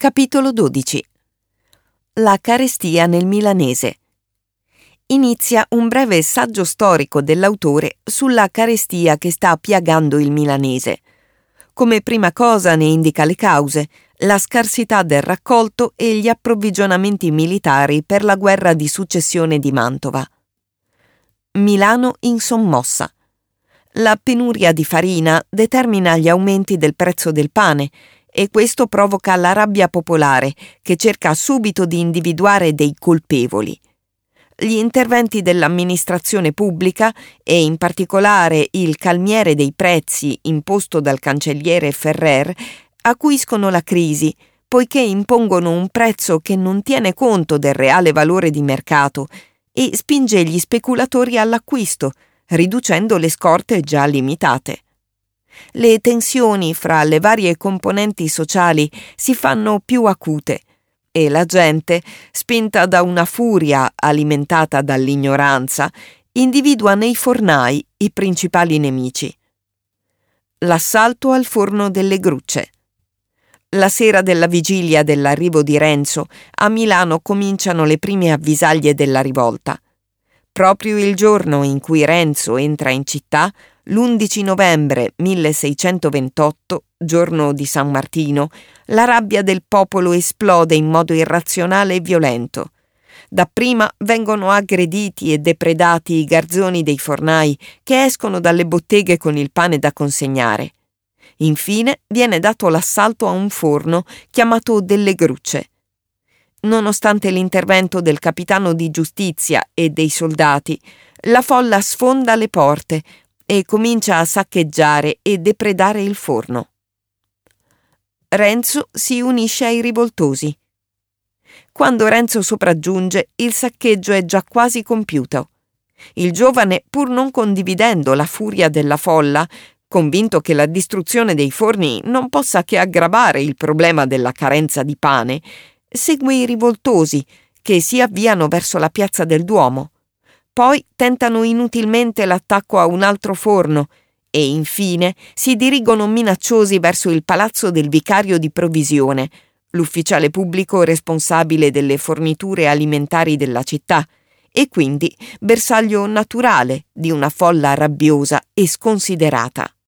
Capitolo 12. La carestia nel milanese. Inizia un breve saggio storico dell'autore sulla carestia che sta piagando il milanese. Come prima cosa ne indica le cause, la scarsità del raccolto e gli approvvigionamenti militari per la guerra di successione di Mantova. Milano in sommossa. La penuria di farina determina gli aumenti del prezzo del pane e questo provoca la rabbia popolare che cerca subito di individuare dei colpevoli. Gli interventi dell'amministrazione pubblica e in particolare il calmiere dei prezzi imposto dal cancelliere Ferrer acuiscono la crisi poiché impongono un prezzo che non tiene conto del reale valore di mercato e spinge gli speculatori all'acquisto, riducendo le scorte già limitate. Le tensioni fra le varie componenti sociali si fanno più acute e la gente, spinta da una furia alimentata dall'ignoranza, individua nei fornai i principali nemici. L'assalto al forno delle Grucce. La sera della vigilia dell'arrivo di Renzo, a Milano cominciano le prime avvisaglie della rivolta. Proprio il giorno in cui Renzo entra in città, l'11 novembre 1628, giorno di San Martino, la rabbia del popolo esplode in modo irrazionale e violento. Dapprima vengono aggrediti e depredati i garzoni dei fornai che escono dalle botteghe con il pane da consegnare. Infine viene dato l'assalto a un forno chiamato delle Grucce. Nonostante l'intervento del capitano di giustizia e dei soldati, la folla sfonda le porte e comincia a saccheggiare e depredare il forno. Renzo si unisce ai rivoltosi. Quando Renzo sopraggiunge, il saccheggio è già quasi compiuto. Il giovane, pur non condividendo la furia della folla, convinto che la distruzione dei forni non possa che aggravare il problema della carenza di pane, segue i rivoltosi che si avviano verso la piazza del Duomo. Poi tentano inutilmente l'attacco a un altro forno e infine si dirigono minacciosi verso il palazzo del vicario di provvisione, l'ufficiale pubblico responsabile delle forniture alimentari della città e quindi bersaglio naturale di una folla rabbiosa e sconsiderata.